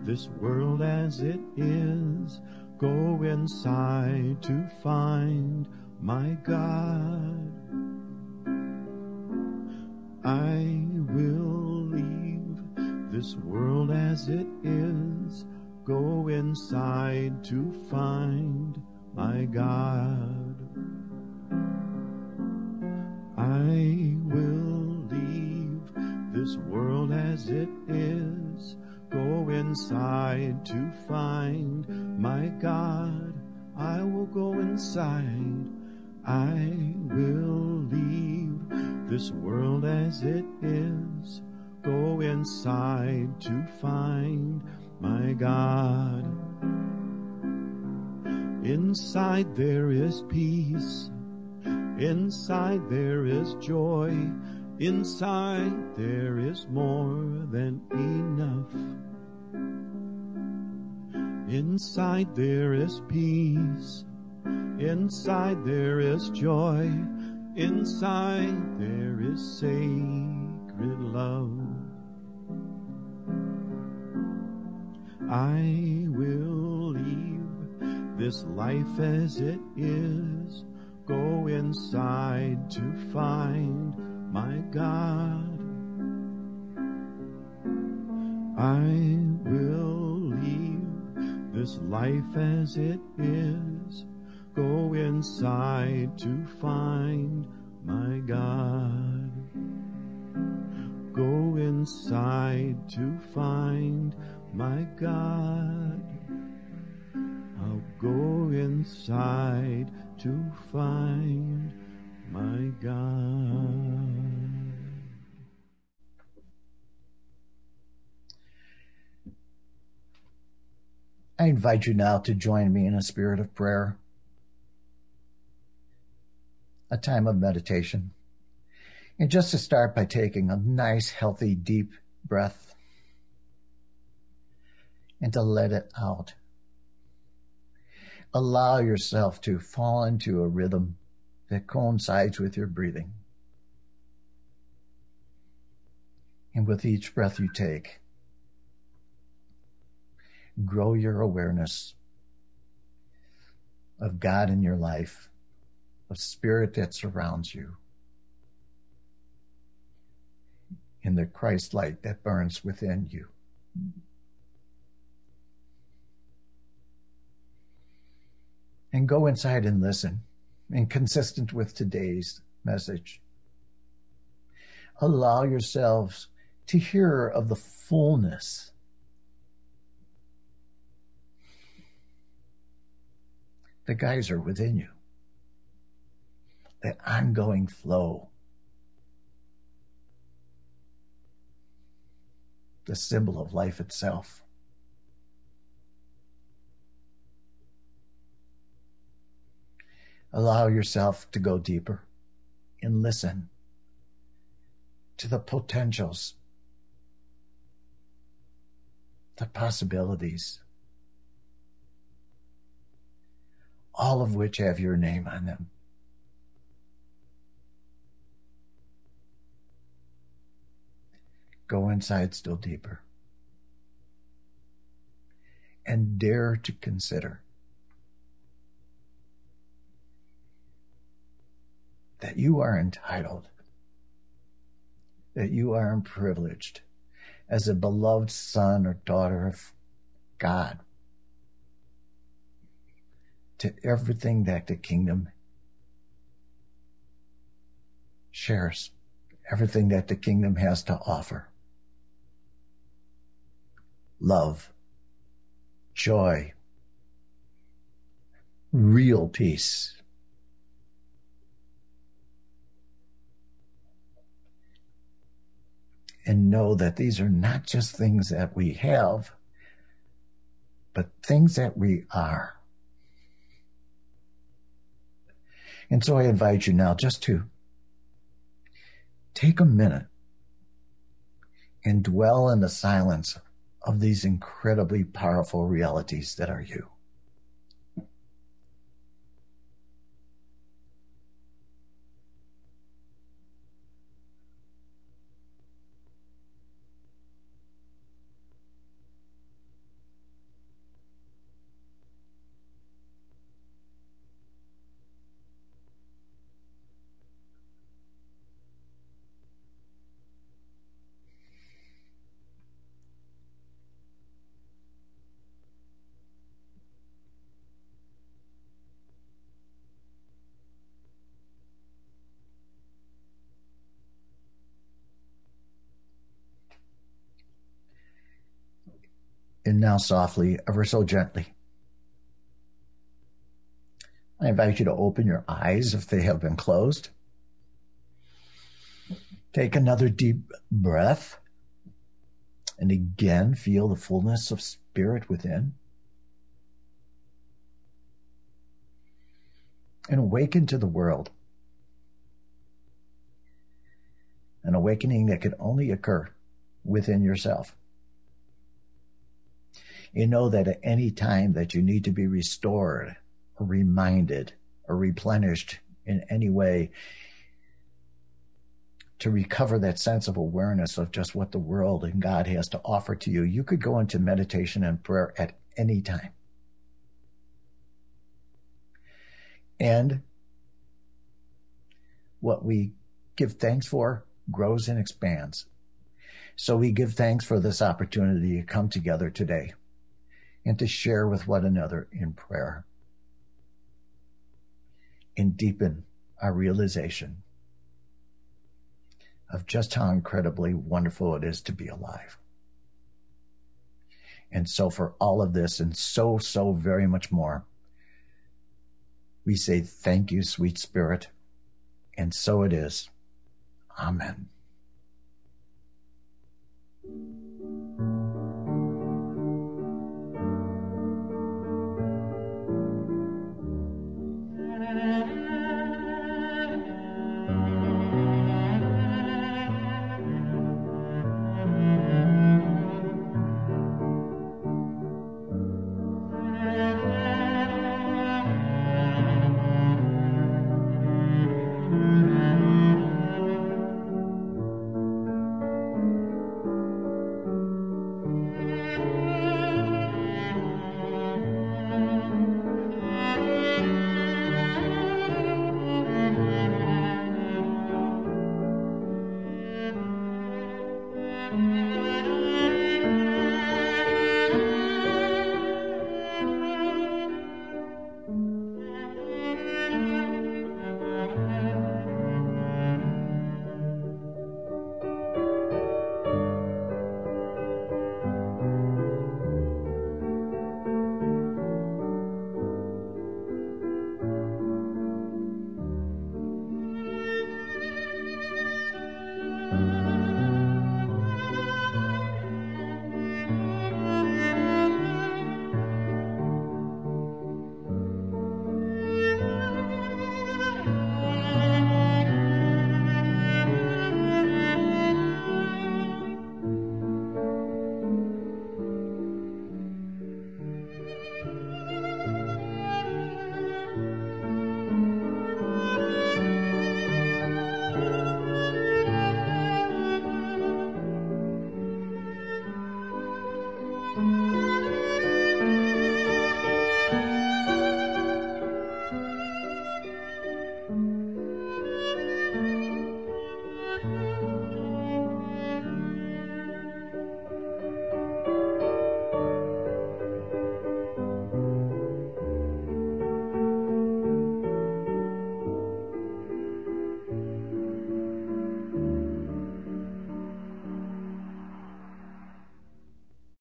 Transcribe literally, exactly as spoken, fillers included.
this world as it is. Go inside to find my God. I will leave this world as it is. Go inside to find my God. I will leave this world as it is. Go inside to find my God. I will go inside. I will leave this world as it is. Go inside to find my God. Inside there is peace. Inside there is joy. Inside there is more than enough. Inside there is peace. Inside there is joy. Inside there is sacred love. I will leave this life as it is. Go inside to find my God. I will leave this life as it is. Go inside to find my God. Go inside to find my God. I'll go inside to find my God. I invite you now to join me in a spirit of prayer, a time of meditation. And just to start by taking a nice, healthy, deep breath and to let it out. Allow yourself to fall into a rhythm that coincides with your breathing. And with each breath you take, grow your awareness of God in your life, of spirit that surrounds you, in the Christ light that burns within you. And go inside and listen, and consistent with today's message, allow yourselves to hear of the fullness the geyser within you, that ongoing flow, the symbol of life itself. Allow yourself to go deeper and listen to the potentials, the possibilities, all of which have your name on them. Go inside still deeper and dare to consider that you are entitled, that you are privileged as a beloved son or daughter of God to everything that the kingdom shares, everything that the kingdom has to offer. Love, joy, real peace. And know that these are not just things that we have, but things that we are. And so I invite you now just to take a minute and dwell in the silence of these incredibly powerful realities that are you. And now softly, ever so gently, I invite you to open your eyes if they have been closed. Take another deep breath. And again, feel the fullness of spirit within. And awaken to the world. An awakening that could only occur within yourself. You know that at any time that you need to be restored, or reminded, or replenished in any way to recover that sense of awareness of just what the world and God has to offer to you, you could go into meditation and prayer at any time. And what we give thanks for grows and expands. So we give thanks for this opportunity to come together today and to share with one another in prayer and deepen our realization of just how incredibly wonderful it is to be alive. And so for all of this and so, so very much more, we say thank you, sweet Spirit. And so it is. Amen.